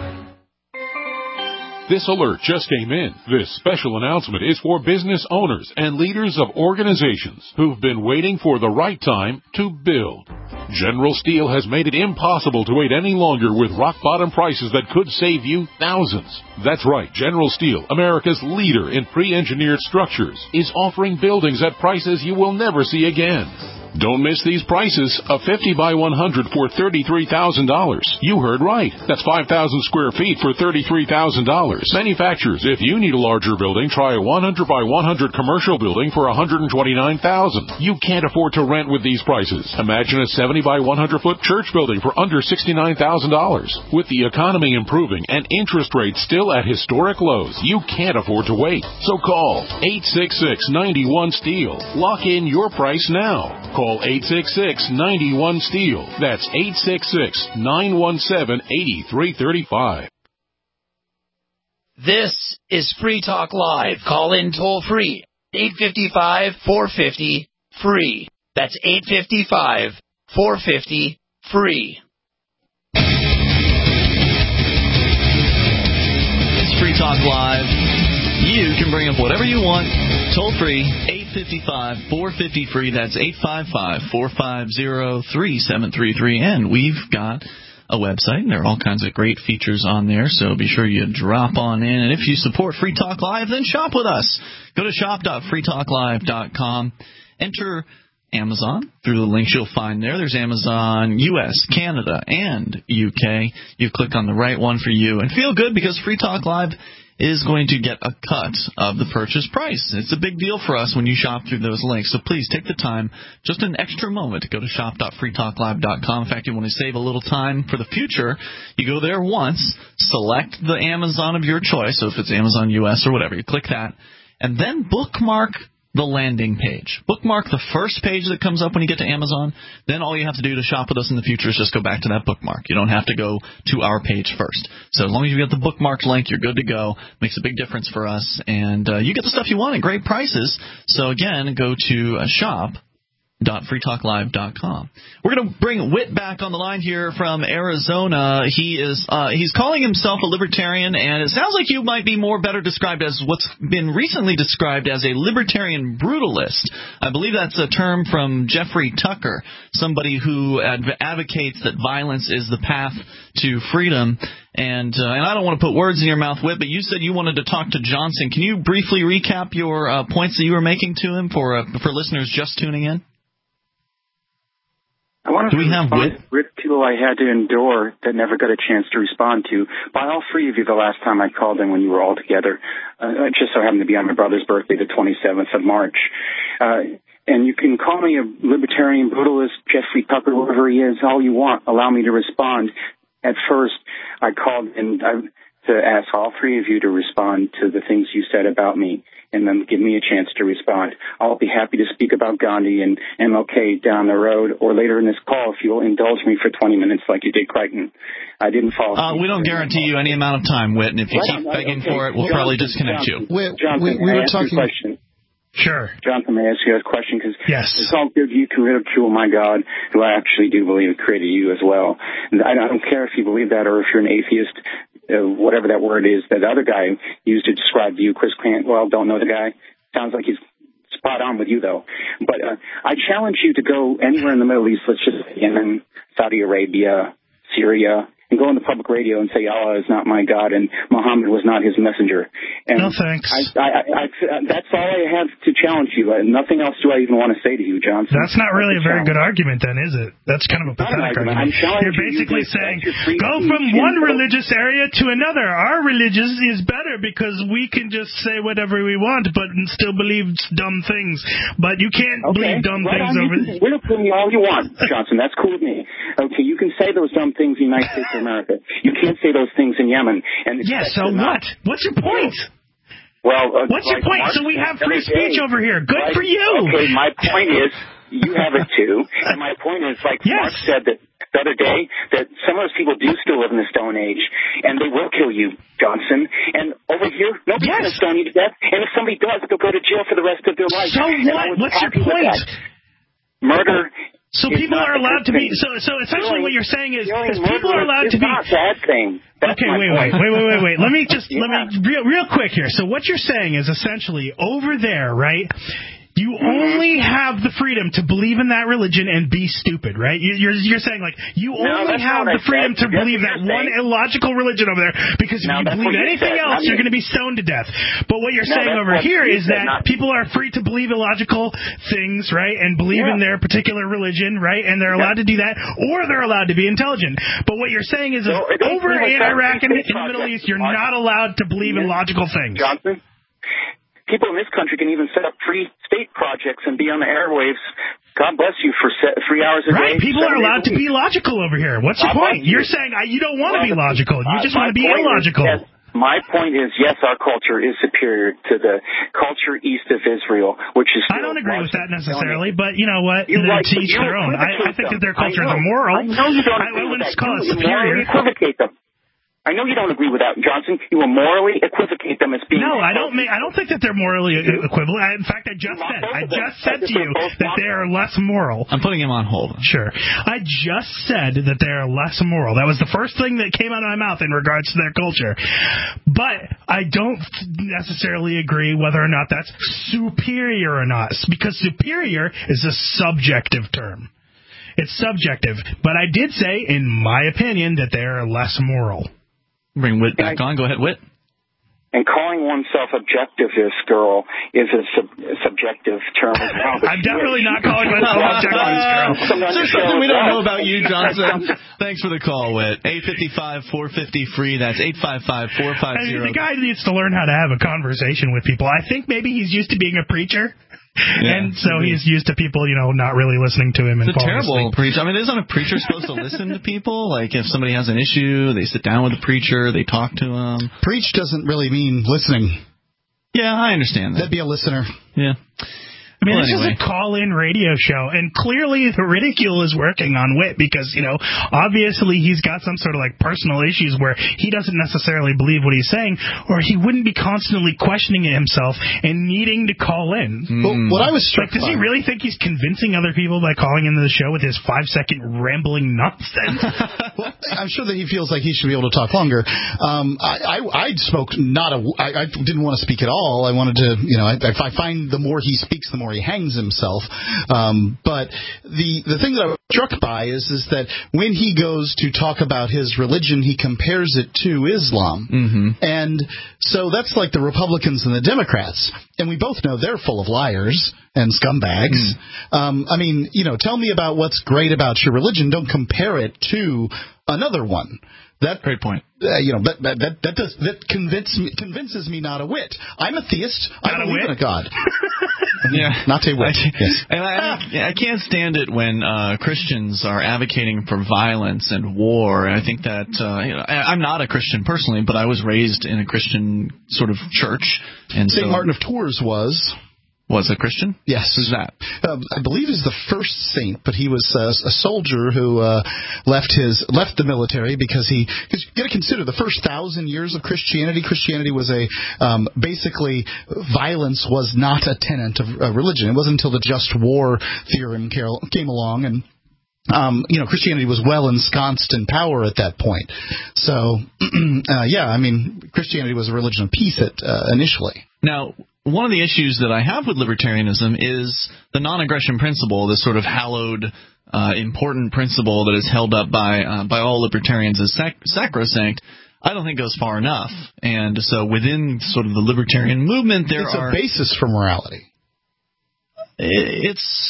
This alert just came in. This special announcement is for business owners and leaders of organizations who've been waiting for the right time to build. General Steel has made it impossible to wait any longer with rock-bottom prices that could save you thousands. That's right, General Steel, America's leader in pre-engineered structures, is offering buildings at prices you will never see again. Don't miss these prices. A 50 by 100 for $33,000. You heard right. That's 5,000 square feet for $33,000. Manufacturers, if you need a larger building, try a 100 by 100 commercial building for $129,000. You can't afford to rent with these prices. Imagine a 70 by 100 foot church building for under $69,000. With the economy improving and interest rates still at historic lows, you can't afford to wait. So call 866-91-STEEL. Lock in your price now. Call 866-91-STEEL. That's 866-917-8335. This is Free Talk Live. Call in toll free. 855-450-FREE. That's 855-450-FREE. It's Free Talk Live. You can bring up whatever you want. Toll free, 855-450-FREE. That's 855-450-3733. And we've got a website, and there are all kinds of great features on there, so be sure you drop on in. And if you support Free Talk Live, then shop with us. Go to shop.freetalklive.com. Enter Amazon through the links you'll find there. There's Amazon US, Canada, and UK. You click on the right one for you. And feel good because Free Talk Live is going to get a cut of the purchase price. It's a big deal for us when you shop through those links. So please take the time, just an extra moment, to go to shop.freetalklive.com. In fact, you want to save a little time for the future. You go there once, select the Amazon of your choice. So if it's Amazon US or whatever, you click that, and then bookmark the landing page. Bookmark the first page that comes up when you get to Amazon. Then all you have to do to shop with us in the future is just go back to that bookmark. You don't have to go to our page first. So as long as you get the bookmarked link, you're good to go. Makes a big difference for us. And you get the stuff you want at great prices. So again, go to shop.freetalklive.com. We're going to bring Whit back on the line here from Arizona. He's calling himself a libertarian, and it sounds like you might be better described as what's been recently described as a libertarian brutalist. I believe that's a term from Jeffrey Tucker, somebody who advocates that violence is the path to freedom. And I don't want to put words in your mouth, Whit, but you said you wanted to talk to Johnson. Can you briefly recap your points that you were making to him for listeners just tuning in? I wanted to respond to ridicule I had to endure that never got a chance to respond to by all three of you the last time I called in when you were all together. It just so happened to be on my brother's birthday, the 27th of March. And you can call me a libertarian brutalist, Jeffrey Tucker, whoever he is, all you want. Allow me to respond. At first, I called in to ask all three of you to respond to the things you said about me, and then give me a chance to respond. I'll be happy to speak about Gandhi and MLK down the road, or later in this call if you'll indulge me for 20 minutes like you did Crichton. I didn't fall asleep. We don't guarantee you any amount of time, Whit, and if you keep begging for it, we'll probably disconnect you. Jonathan, we were talking. Sure. Jonathan, may I ask you a question? Because yes. It's all good. You can ridicule my God, who I actually do believe created you as well. And I don't care if you believe that or if you're an atheist, whatever that word is that the other guy used to describe you. Chris Cantwell, don't know the guy. Sounds like he's spot on with you, though. But I challenge you to go anywhere in the Middle East, let's just say Yemen, Saudi Arabia, Syria, and go on the public radio and say Allah is not my God and Muhammad was not his messenger. And no thanks. That's all I have to challenge you. Nothing else do I even want to say to you, Johnson. That's not really a very good argument then, is it? That's kind of a pathetic argument. You're basically saying, go from one religious area to another. Our religion is better because we can just say whatever we want but still believe dumb things. But you can't believe dumb things over there. Ridicule me all you want, Johnson. That's cool with me. Okay, you can say those dumb things in the United States to America. You can't say those things in Yemen. And so what? What's your point? Well, what's your point? So we have free speech over here. Good for you. Okay, my point is, you have it too. And my point is, like Mark said that the other day, that some of those people do still live in the Stone Age, and they will kill you, Johnson. And over here, nobody's going to stone you to death. And if somebody does, they'll go to jail for the rest of their life. So what? What's your point? Murder. So people are allowed to be. So essentially, what you're saying is people are allowed to be. Not a bad thing. Okay, wait. Let me real quick here. So what you're saying is essentially over there, right? You only have the freedom to believe in that religion and be stupid, right? You're saying, like, you only have the freedom to believe that one illogical religion over there, because if you believe anything else, you're going to be stoned to death. But what you're saying over here is that people are free to believe illogical things, right, and believe in their particular religion, right, and they're allowed to do that, or they're allowed to be intelligent. But what you're saying is over in Iraq and in the Middle East, you're not allowed to believe in logical things. Johnson? People in this country can even set up free state projects and be on the airwaves. God bless you for 3 hours a day. Right, people are allowed to be logical over here. What's your point? You're saying you don't want to be logical. You just want to be illogical. My point is, yes, our culture is superior to the culture east of Israel, which is. I don't agree with that necessarily, but you know what? To each their own. I think that their culture is immoral. I know you don't agree with that. You morally equivocate them. I know you don't agree with that, Johnson. You will morally equivocate them as being. No, I don't think that they're morally equivalent. In fact, I just said to you that they are less moral. I'm putting him on hold. Sure. I just said that they are less moral. That was the first thing that came out of my mouth in regards to their culture. But I don't necessarily agree whether or not that's superior or not, because superior is a subjective term. It's subjective. But I did say, in my opinion, that they are less moral. Bring Whit back on. Go ahead, Whit. And calling oneself objectivist, girl, is a subjective term as well. I'm definitely not calling myself objectivist, girl. There's something we don't know about you, Johnson. Thanks for the call, Whit. 855-450-FREE. That's 855-450. The guy needs to learn how to have a conversation with people. I think maybe he's used to being a preacher. And so he's used to people, not really listening to him. It's a terrible preacher. I mean, isn't a preacher supposed to listen to people? Like, if somebody has an issue, they sit down with the preacher, they talk to him. Preach doesn't really mean listening. Yeah, I understand that. That'd be a listener. Yeah. I mean, this is a call-in radio show, and clearly the ridicule is working on Whit because, obviously he's got some sort of personal issues where he doesn't necessarily believe what he's saying, or he wouldn't be constantly questioning it himself and needing to call in. Well, what I was struck does he really think he's convincing other people by calling into the show with his 5-second rambling nonsense? Well, I'm sure that he feels like he should be able to talk longer. I didn't want to speak at all. I wanted to, if I find the more he speaks, the more he hangs himself. But the thing that I was struck by is that when he goes to talk about his religion, he compares it to Islam. Mm-hmm. And so that's like the Republicans and the Democrats. And we both know they're full of liars and scumbags. I mean, tell me about what's great about your religion. Don't compare it to another one. Great point. That convinces me not a whit. I'm a theist. I believe in a God. Yeah, not a whit. Yes. And I can't stand it when Christians are advocating for violence and war. I think that I'm not a Christian personally, but I was raised in a Christian sort of church. And St. Martin of Tours was a Christian? Yes. Who's that? I believe he's the first saint, but he was a soldier who left the military because you got to consider the first 1,000 years of Christianity. Christianity was basically violence was not a tenet of religion. It wasn't until the just war theorem came along and Christianity was well ensconced in power at that point. So, Christianity was a religion of peace initially. Now, one of the issues that I have with libertarianism is the non-aggression principle, this sort of hallowed, important principle that is held up by all libertarians as sacrosanct. I don't think goes far enough. And so within sort of the libertarian movement, it's a basis for morality.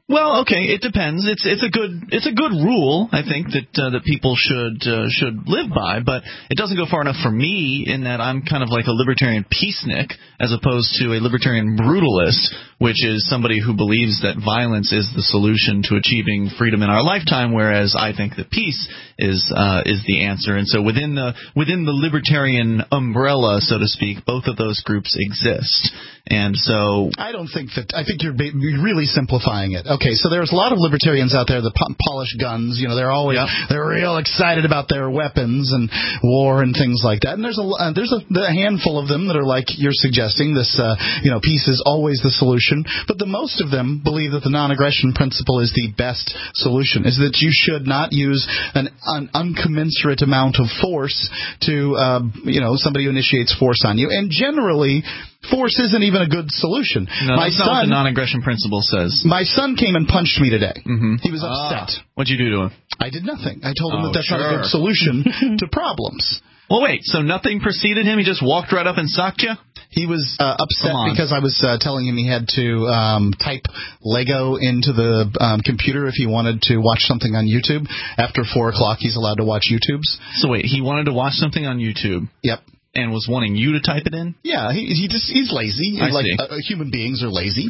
Well, okay, it depends. It's a good rule, I think, that people should live by, but it doesn't go far enough for me in that I'm kind of like a libertarian peacenik as opposed to a libertarian brutalist, which is somebody who believes that violence is the solution to achieving freedom in our lifetime, whereas I think that peace is the answer. And so within the libertarian umbrella, so to speak, both of those groups exist. And so I think you're really simplifying it. Okay, so there's a lot of libertarians out there that polish guns. They're real excited about their weapons and war and things like that. And there's a handful of them that are like you're suggesting. This peace is always the solution. But the most of them believe that the non-aggression principle is the best solution. Is that you should not use an uncommensurate amount of force to somebody who initiates force on you. And generally, force isn't even a good solution. No, that's not what the non-aggression principle says. My son came and punched me today. Mm-hmm. He was upset. What'd you do to him? I did nothing. I told him that's not a good solution to problems. Well, wait, so nothing preceded him? He just walked right up and socked you? He was upset because I was telling him he had to type Lego into the computer if he wanted to watch something on YouTube. After 4 o'clock, he's allowed to watch YouTubes. So wait, he wanted to watch something on YouTube? Yep. And was wanting you to type it in? Yeah, he's lazy. I see. Human beings are lazy,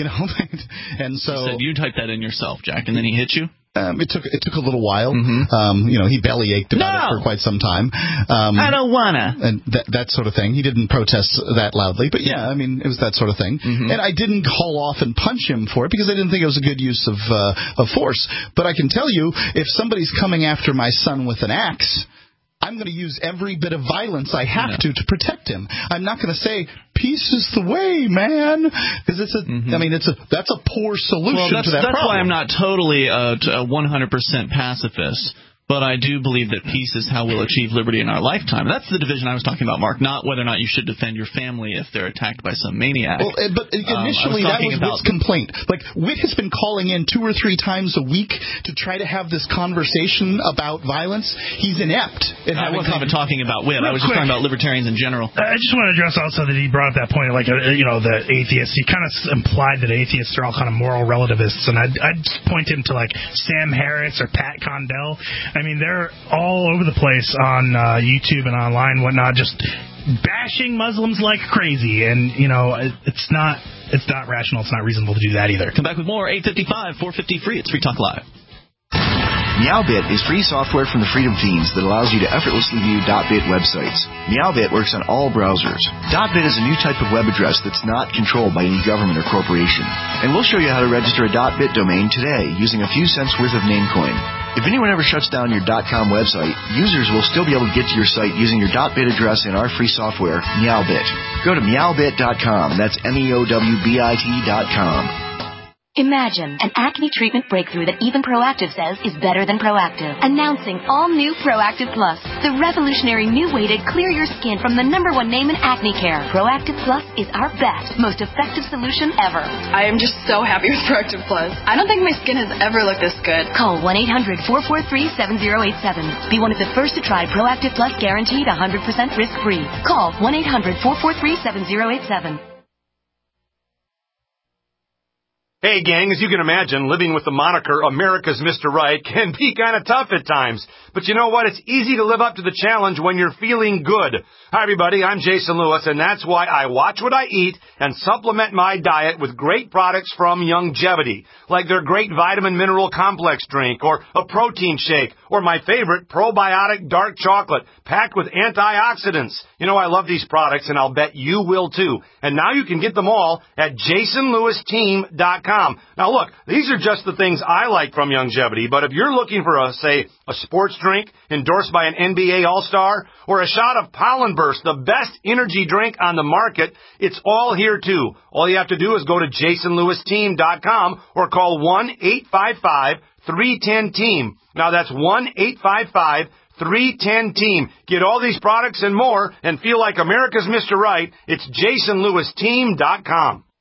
and so he said you type that in yourself, Jack, and then he hit you. It took a little while. Mm-hmm. He belly ached about it for quite some time. I don't wanna. And that sort of thing. He didn't protest that loudly, but yeah, I mean, it was that sort of thing. Mm-hmm. And I didn't haul off and punch him for it because I didn't think it was a good use of force. But I can tell you, if somebody's coming after my son with an axe, I'm going to use every bit of violence I have to protect him. I'm not going to say peace is the way, man, because that's a poor solution to that problem. That's why I'm not totally a 100% pacifist. But I do believe that peace is how we'll achieve liberty in our lifetime. That's the division I was talking about, Mark, not whether or not you should defend your family if they're attacked by some maniac. Well, but initially that was Whit's complaint. Like, Whit has been calling in 2 or 3 times a week to try to have this conversation about violence. He's inept. I wasn't even talking about Whit. I was just talking about libertarians in general. I just want to address also that he brought up that point, like, the atheists. He kind of implied that atheists are all kind of moral relativists, and I'd point him to, like, Sam Harris or Pat Condell. I mean, they're all over the place on YouTube and online and whatnot, just bashing Muslims like crazy. And, it's not rational. It's not reasonable to do that either. Come back with more. 855-450-FREE. It's Free Talk Live. Meowbit is free software from the Freedom Fiends that allows you to effortlessly view .bit websites. Meowbit works on all browsers. .bit is a new type of web address that's not controlled by any government or corporation. And we'll show you how to register a .bit domain today using a few cents worth of Namecoin. If anyone ever shuts down your .com website, users will still be able to get to your site using your .bit address in our free software, Meowbit. Go to meowbit.com. That's meowbit.com. Imagine an acne treatment breakthrough that even Proactiv says is better than Proactiv. Announcing all new Proactiv Plus, the revolutionary new way to clear your skin from the #1 name in acne care. Proactiv Plus is our best, most effective solution ever. I am just so happy with Proactiv Plus. I don't think my skin has ever looked this good. Call 1-800-443-7087. Be one of the first to try Proactiv Plus, guaranteed 100% risk-free. Call 1-800-443-7087. Hey, gang, as you can imagine, living with the moniker America's Mr. Right can be kind of tough at times. But you know what? It's easy to live up to the challenge when you're feeling good. Hi, everybody. I'm Jason Lewis, and that's why I watch what I eat and supplement my diet with great products from Youngevity, like their great vitamin mineral complex drink or a protein shake or my favorite probiotic dark chocolate packed with antioxidants. You know, I love these products, and I'll bet you will too. And now you can get them all at JasonLewisTeam.com. Now, look, these are just the things I like from Youngevity, but if you're looking for, say, a sports drink endorsed by an NBA All-Star or a shot of Pollen Burst, the best energy drink on the market, it's all here, too. All you have to do is go to JasonLewisTeam.com or call 1-855-310-TEAM. Now, that's 1-855-310-TEAM. Get all these products and more and feel like America's Mr. Right. It's JasonLewisTeam.com.